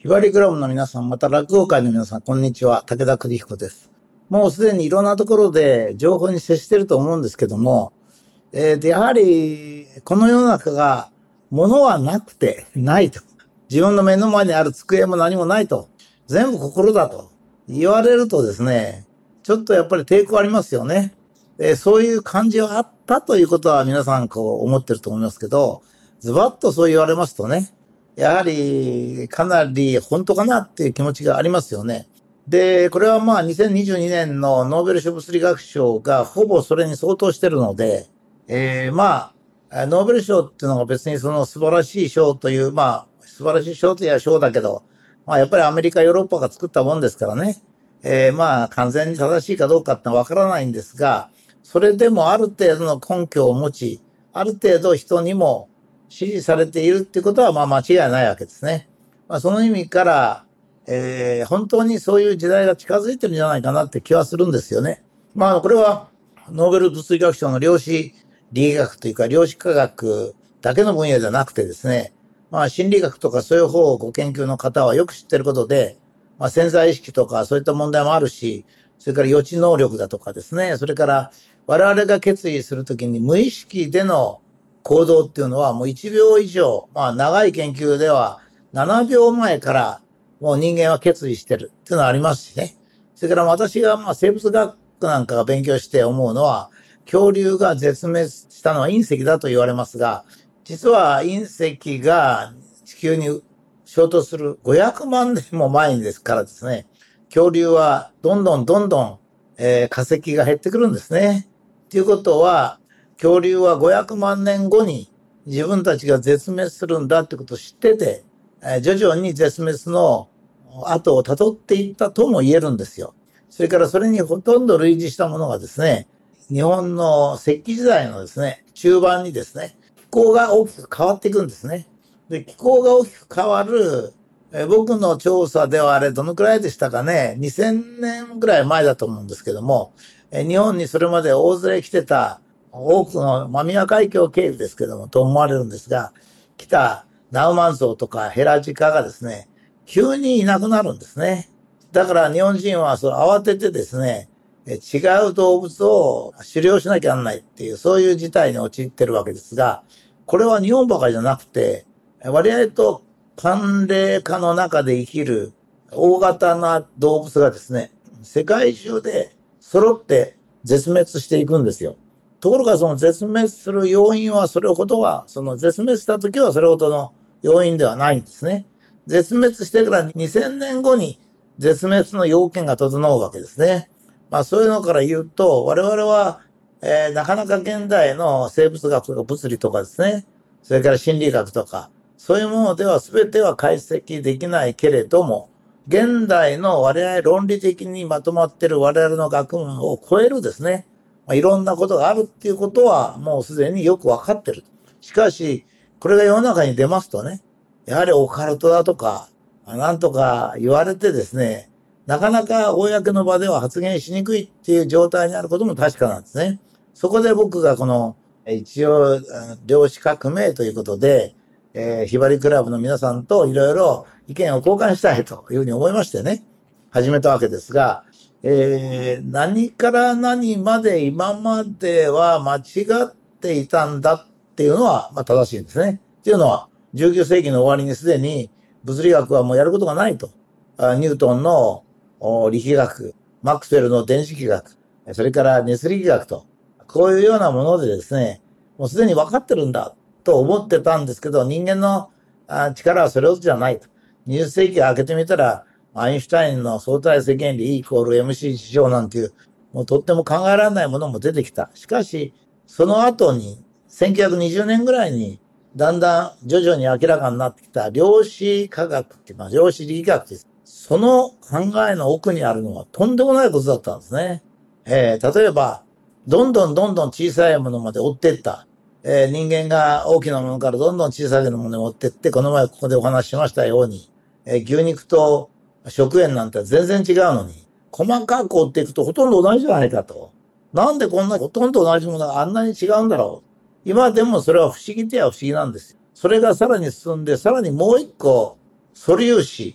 ひばりクラブの皆さん、また落語界の皆さん、こんにちは。武田邦彦です。もうすでにいろんなところで情報に接していると思うんですけども、やはり、この世の中が、物はなくてないと。自分の目の前にある机も何もないと。全部心だと言われるとですね、ちょっとやっぱり抵抗ありますよね。そういう感じはあったということは皆さんこう思ってると思いますけど、ズバッとそう言われますとね、やはりかなり本当かなっていう気持ちがありますよね。で、これはまあ2022年のノーベル賞物理学賞がほぼそれに相当してるので、まあ、ノーベル賞っていうのが別にその素晴らしい賞という、まあ、素晴らしい賞といえば賞だけど、まあやっぱりアメリカ、ヨーロッパが作ったもんですからね、まあ完全に正しいかどうかってのはわからないんですが、それでもある程度の根拠を持ち、ある程度人にも支持されているっていうことはまあ間違いないわけですね。まあその意味から、本当にそういう時代が近づいてるんじゃないかなって気はするんですよね。まあこれはノーベル物理学賞の量子力学というか量子科学だけの分野じゃなくてですね、まあ心理学とかそういう方をご研究の方はよく知ってることで、まあ潜在意識とかそういった問題もあるし、それから予知能力だとかですね、それから我々が決意するときに無意識での行動っていうのはもう1秒以上、まあ長い研究では7秒前からもう人間は決意してるっていうのはありますしね。それから私がまあ生物学なんかが勉強して思うのは、恐竜が絶滅したのは隕石だと言われますが、実は隕石が地球に衝突する500万年も前にですからですね、恐竜はどんどん、化石が減ってくるんですね。ということは、恐竜は500万年後に自分たちが絶滅するんだってことを知ってて、徐々に絶滅の後を辿っていったとも言えるんですよ。それからそれにほとんど類似したものがですね、日本の石器時代のですね、中盤にですね、気候が大きく変わっていくんですね。で、気候が大きく変わる、僕の調査ではあれどのくらいでしたかね、2000年ぐらい前だと思うんですけども、日本にそれまで大勢来てた多くの間宮海峡経由ですけども、と思われるんですが、来たナウマンゾウとかヘラジカがですね、急にいなくなるんですね。だから日本人はそう慌ててですね、違う動物を狩猟しなきゃならないっていう、そういう事態に陥ってるわけですが、これは日本ばかりじゃなくて、割合と寒冷化の中で生きる大型な動物がですね、世界中で揃って絶滅していくんですよ。ところがその絶滅する要因はそれほどは、その絶滅した時はそれほどの要因ではないんですね。絶滅してから2000年後に絶滅の要件が整うわけですね。まあそういうのから言うと、我々は、なかなか現代の生物学とか物理とかですね、それから心理学とか、そういうものでは全ては解析できないけれども、現代の我々論理的にまとまっている我々の学問を超えるですね、まあ、いろんなことがあるっていうことはもうすでによくわかってる。しかし、これが世の中に出ますとね、やはりオカルトだとか、なんとか言われてですね、なかなか公の場では発言しにくいっていう状態にあることも確かなんですね。そこで僕がこの、一応、量子革命ということで、ひばりクラブの皆さんといろいろ意見を交換したいというふうに思いましてね、始めたわけですが、何から何まで今までは間違っていたんだっていうのは、まあ、正しいんですね。っていうのは、19世紀の終わりにすでに物理学はもうやることがないと。ニュートンの力学、マックスウェルの電子力学、それから熱力学と、こういうようなものでですね、もうすでに分かってるんだと思ってたんですけど、人間の力はそれほどじゃないと。20世紀開けてみたら、アインシュタインの相対性原理 E イコール MC 事象なんていう、もうとっても考えられないものも出てきた。しかし、その後に、1920年ぐらいに、だんだん徐々に明らかになってきた量子科学っていうのは量子力学です。その考えの奥にあるのはとんでもないことだったんですね。例えば、どんどん小さいものまで追っていった。人間が大きなものからどんどん小さいものに追っていって、この前ここでお話ししましたように、牛肉と食塩なんて全然違うのに、細かく追っていくとほとんど同じじゃないかと。なんでこんなほとんど同じものがあんなに違うんだろう。今でもそれは不思議では不思議なんですよ。それがさらに進んで、さらにもう一個素粒子。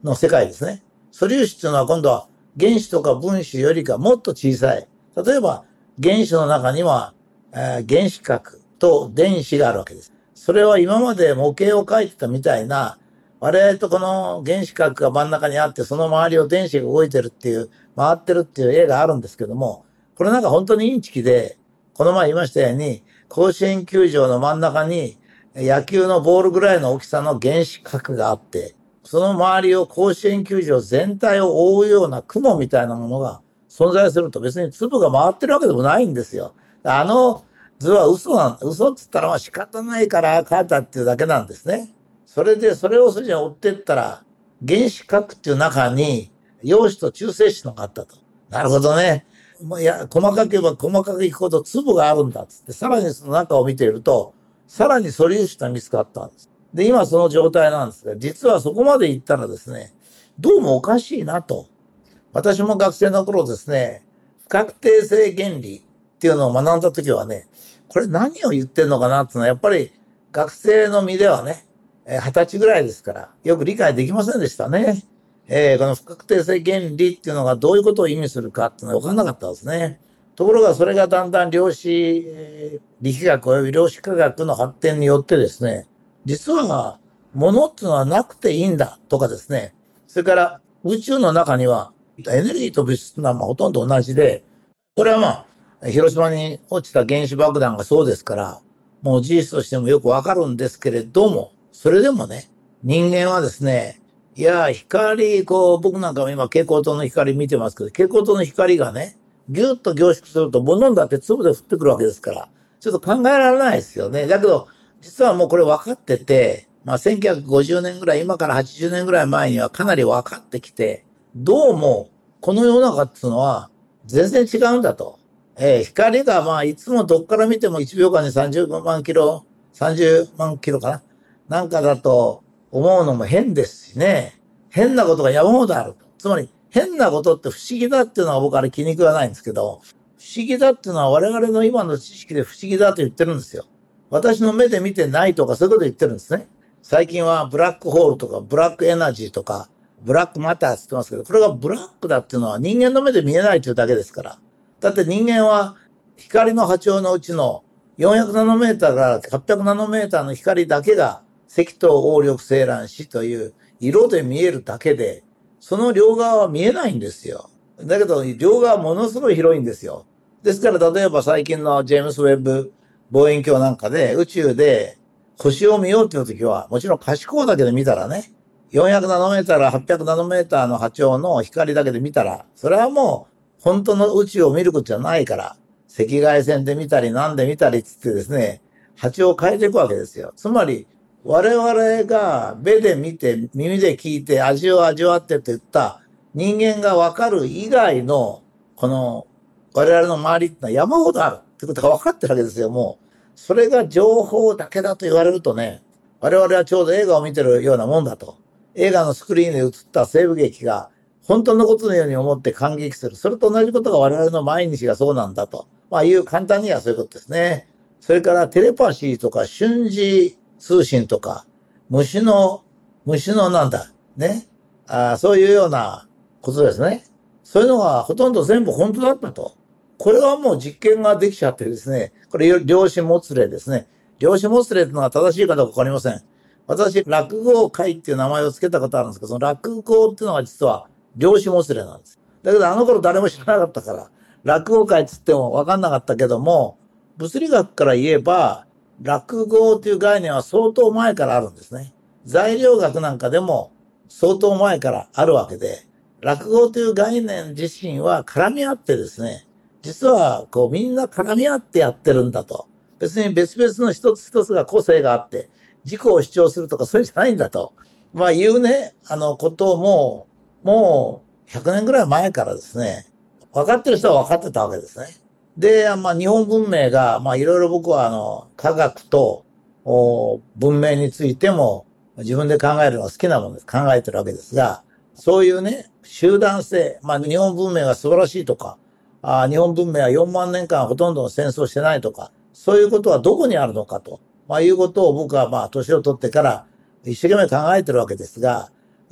の世界ですね。素粒子っていうのは今度は原子とか分子よりかもっと小さい。例えば原子の中には、原子核と電子があるわけです。それは今まで模型を描いてたみたいな、我々とこの原子核が真ん中にあって、その周りを電子が動いてるっていう、回ってるっていう絵があるんですけども、これなんか本当にインチキで、この前言いましたように、甲子園球場の真ん中に野球のボールぐらいの大きさの原子核があって、その周りを甲子園球場全体を覆うような雲みたいなものが存在すると、別に粒が回ってるわけでもないんですよ。あの図は嘘っつったらまあ仕方ないから書いたっていうだけなんですね。それでそれを筋に追ってったら、原子核っていう中に陽子と中性子のがあったと。なるほどね。いや、細かければ細かくいくほど粒があるんだっつって、さらにその中を見ていると、さらに素粒子が見つかったんです。で、今その状態なんですが、実はそこまで行ったらですね、どうもおかしいなと。私も学生の頃ですね、不確定性原理っていうのを学んだ時はね、これ何を言ってんのかなっていうのは、やっぱり学生の身ではね、20歳ぐらいですから、よく理解できませんでしたね。この不確定性原理っていうのがどういうことを意味するかっていうのは分からなかったですね。ところがそれがだんだん量子、力学及び量子科学の発展によってですね、実は物っていうのはなくていいんだとかですね、それから宇宙の中にはエネルギーと物質はほとんど同じで、これは広島に落ちた原子爆弾がそうですから、もう事実としてもよくわかるんですけれども、それでもね、人間はですね、いや、光、僕なんかも今蛍光灯の光見てますけど、蛍光灯の光がね、ぎゅっと凝縮すると物だって粒で降ってくるわけですから、ちょっと考えられないですよね。だけど、実はもうこれ分かってて、1950年ぐらい、今から80年ぐらい前にはかなり分かってきて、どうも、この世の中っていうのは全然違うんだと。光がいつもどっから見ても1秒間に30万キロ、30万キロかななんかだと思うのも変ですしね。変なことが山ほどある。つまり、変なことって不思議だっていうのは僕あれ気に食わないんですけど、不思議だっていうのは我々の今の知識で不思議だと言ってるんですよ。私の目で見てないとかそういうこと言ってるんですね。最近はブラックホールとかブラックエナジーとかブラックマターって言ってますけど、これがブラックだっていうのは人間の目で見えないというだけですから。だって人間は光の波長のうちの400ナノメーターから800ナノメーターの光だけが赤頭黄緑青藍紫という色で見えるだけで、その両側は見えないんですよ。だけど両側はものすごい広いんですよ。ですから例えば最近のジェームス・ウェッブ望遠鏡なんかで宇宙で星を見ようっていう時は、もちろん可視光だけで見たらね、400ナノメーターから800ナノメーターの波長の光だけで見たら、それはもう本当の宇宙を見ることじゃないから、赤外線で見たりなんで見たりつってですね、波長を変えていくわけですよ。つまり、我々が目で見て、耳で聞いて、味を味わってと言った人間がわかる以外の、この我々の周りってのは山ほどあるってことが分かってるわけですよ、もう。それが情報だけだと言われるとね、我々はちょうど映画を見てるようなもんだと。映画のスクリーンで映った西部劇が本当のことのように思って感激する。それと同じことが我々の毎日がそうなんだと。いう簡単にはそういうことですね。それからテレパシーとか瞬時通信とか、虫のなんだ、ね。そういうようなことですね。そういうのがほとんど全部本当だったと。これはもう実験ができちゃってですね、これ量子もつれですね。量子もつれっていうのは正しいかどうかわかりません。私、落語会っていう名前を付けたことあるんですけど、その落語っていうのは実は量子もつれなんです。だけどあの頃誰も知らなかったから、落語会って言っても分かんなかったけども、物理学から言えば、落語という概念は相当前からあるんですね。材料学なんかでも相当前からあるわけで、落語という概念自身は絡み合ってですね、実はみんな絡み合ってやってるんだと。別に別々の一つ一つが個性があって、自己を主張するとかそういうんじゃないんだと。いうね、ことをもう100年ぐらい前からですね、分かってる人は分かってたわけですね。で、日本文明が、いろいろ僕は科学と文明についても自分で考えるのが好きなものです。考えてるわけですが、そういうね、集団性、日本文明が素晴らしいとか、日本文明は4万年間ほとんどの戦争してないとか、そういうことはどこにあるのかと、いうことを僕は年を取ってから一生懸命考えてるわけですが、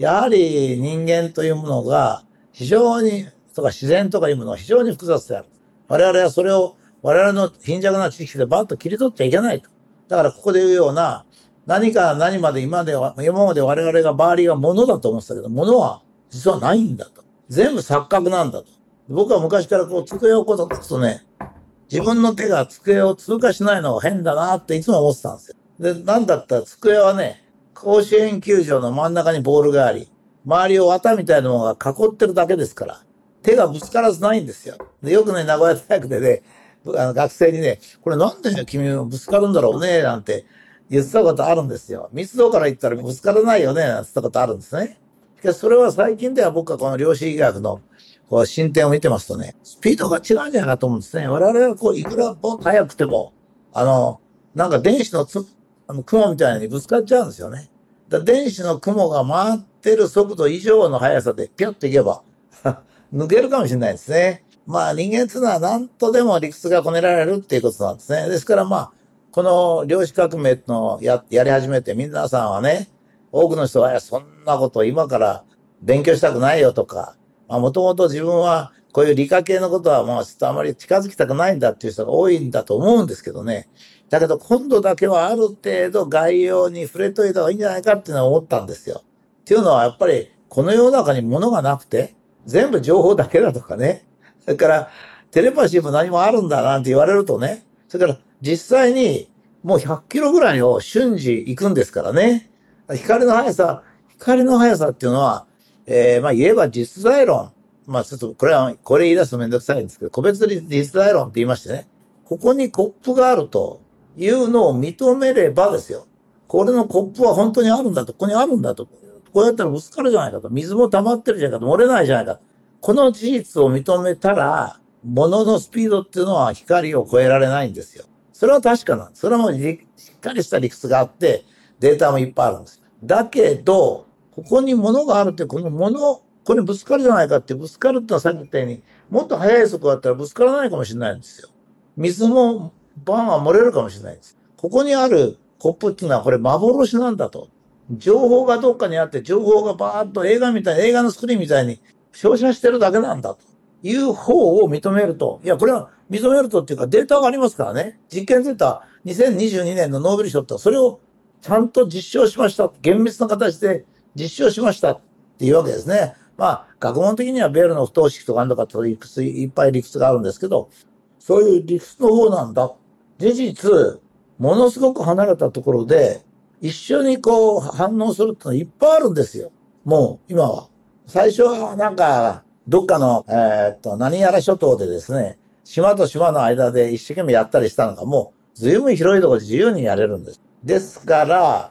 やはり人間というものが非常に、とか自然とかいうものは非常に複雑である。我々はそれを我々の貧弱な知識でバッと切り取っちゃいけないと。だからここで言うような何か何まで今まで我々が周りが物だと思ってたけど、物は実はないんだと。全部錯覚なんだと。僕は昔からこう机をこう立つとね、自分の手が机を通過しないのが変だなっていつも思ってたんですよ。で、なんだったら机はね、甲子園球場の真ん中にボールがあり、周りを綿みたいなものが囲ってるだけですから、手がぶつからずないんですよ。で、よくね、名古屋大学でね、学生にね、これなんで君ぶつかるんだろうね、なんて言ってたことあるんですよ。密度から言ったらぶつからないよね、なんて言ったことあるんですね。しかしそれは最近では僕はこの量子力学のこう進展を見てますとね、スピードが違うんじゃないかと思うんですね。我々はこう、いくらボンと速くても、なんか電子の雲みたいにぶつかっちゃうんですよね。電子の雲が回ってる速度以上の速さでピュッといけば抜けるかもしれないですね。まあ人間っていうのは何とでも理屈がこねられるっていうことなんですね。ですからまあ、この量子革命のやり始めて皆さんはね、多くの人はそんなこと今から勉強したくないよとか、もともと自分はこういう理科系のことはもうちょっとあまり近づきたくないんだっていう人が多いんだと思うんですけどね。だけど今度だけはある程度概要に触れといた方がいいんじゃないかっていうのは思ったんですよ。っていうのはやっぱりこの世の中に物がなくて全部情報だけだとかね。それからテレパシーも何もあるんだなんて言われるとね。それから実際にもう100キロぐらいを瞬時行くんですからね。光の速さっていうのは、まあ言えば実在論。まあちょっとこれ言い出すとめんどくさいんですけど、個別実在論って言いましてね。ここにコップがあるというのを認めればですよ。これのコップは本当にあるんだと、ここにあるんだと。こうやったらぶつかるじゃないかと。水も溜まってるじゃないかと。漏れないじゃないか。この事実を認めたら、物のスピードっていうのは光を超えられないんですよ。それは確かなんです。それはもうしっかりした理屈があって、データもいっぱいあるんです。だけど、ここに物があるって、この物、これぶつかるじゃないかって、ぶつかるってのはさっき言ったように、もっと速い速度だったらぶつからないかもしれないんですよ。水もバンは漏れるかもしれないです。ここにあるコップっていうのはこれ幻なんだと。情報がどっかにあって、情報がバーッと映画のスクリーンみたいに照射してるだけなんだという方を認めると。いや、これは認めるとっていうかデータがありますからね。実験データ、2022年のノーベル賞ってそれをちゃんと実証しました。厳密な形で実証しましたっていうわけですね。まあ、学問的にはベールの不等式とかあんのかといっぱい理屈があるんですけど、そういう理屈の方なんだ。事実、ものすごく離れたところで、一緒にこう反応するってのはいっぱいあるんですよ。もう、今は。最初はなんか、どっかの、何やら諸島でですね、島と島の間で一生懸命やったりしたのが、もう、随分広いところで自由にやれるんです。ですから、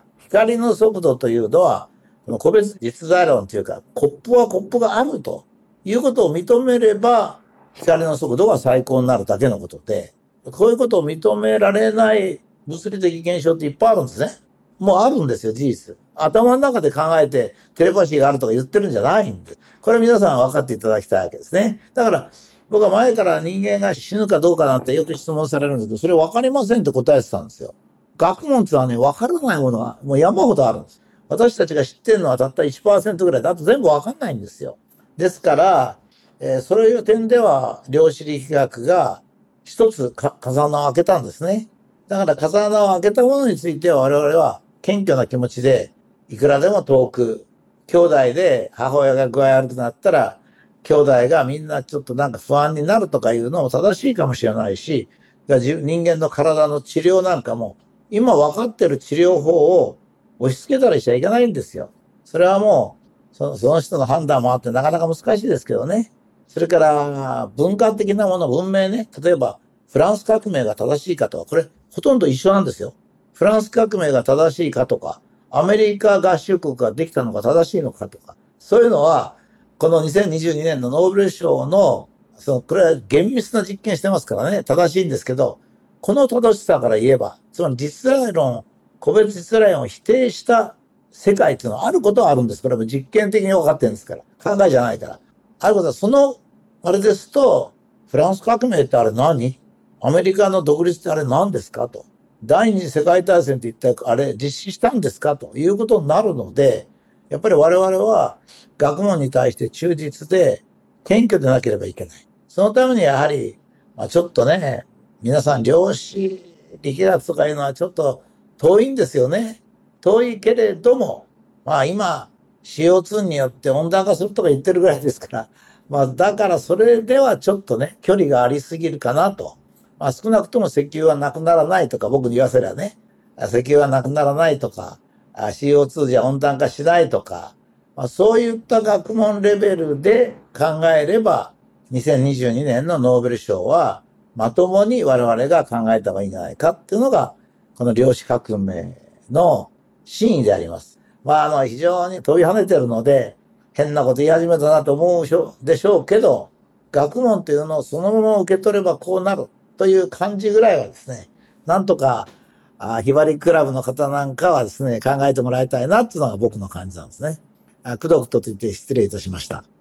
光の速度というのは、個別実在論というか、コップはコップがあるということを認めれば、光の速度が最高になるだけのことで、こういうことを認められない物理的現象っていっぱいあるんですね。もうあるんですよ、事実。頭の中で考えてテレパシーがあるとか言ってるんじゃないんで。これ皆さん分かっていただきたいわけですね。だから、僕は前から人間が死ぬかどうかなんてよく質問されるんですけど、それ分かりませんって答えてたんですよ。学問ってのはね、分からないものがもう山ほどあるんです。私たちが知ってるのはたった1%ぐらいで、あと全部分かんないんですよ。ですから、そういう点では量子力学が一つ風穴を開けたんですね。だから風穴を開けたものについては我々は謙虚な気持ちでいくらでも遠く、兄弟で母親が具合悪くなったら兄弟がみんなちょっとなんか不安になるとかいうのも正しいかもしれないし、人間の体の治療なんかも今分かってる治療法を押し付けたりしちゃいけないんですよ。それはもうその人の判断もあってなかなか難しいですけどね。それから文化的なもの、文明ね。例えばフランス革命が正しいかとか、これほとんど一緒なんですよ。フランス革命が正しいかとか、アメリカ合衆国ができたのが正しいのかとか、そういうのは、この2022年のノーベル賞の、これは厳密な実験してますからね、正しいんですけど、この正しさから言えば、つまり実在論、個別実在論を否定した世界っていうのはあることはあるんです。これは実験的に分かってるんですから。考えじゃないから。あることは、あれですと、フランス革命ってあれ何？アメリカの独立ってあれ何ですかと。第二次世界大戦って一体あれ実施したんですかということになるので、 やっぱり我々は学問に対して忠実で謙虚でなければいけない。そのためにやはり、ちょっとね、皆さん量子力学とかいうのはちょっと遠いんですよね。遠いけれども、今 CO2 によって温暖化するとか言ってるぐらいですから、だからそれではちょっとね、距離がありすぎるかなと。少なくとも石油はなくならないとか僕に言わせりゃね、石油はなくならないとか、CO2 じゃ温暖化しないとか、そういった学問レベルで考えれば、2022年のノーベル賞は、まともに我々が考えた方がいいんじゃないかっていうのが、この量子革命の真意であります。非常に飛び跳ねてるので、変なこと言い始めたなと思うでしょうけど、学問っていうのをそのまま受け取ればこうなるという感じぐらいはですね、なんとか、ひばりクラブの方なんかはですね、考えてもらいたいなっていうのが僕の感じなんですね。くどくどと言って失礼いたしました。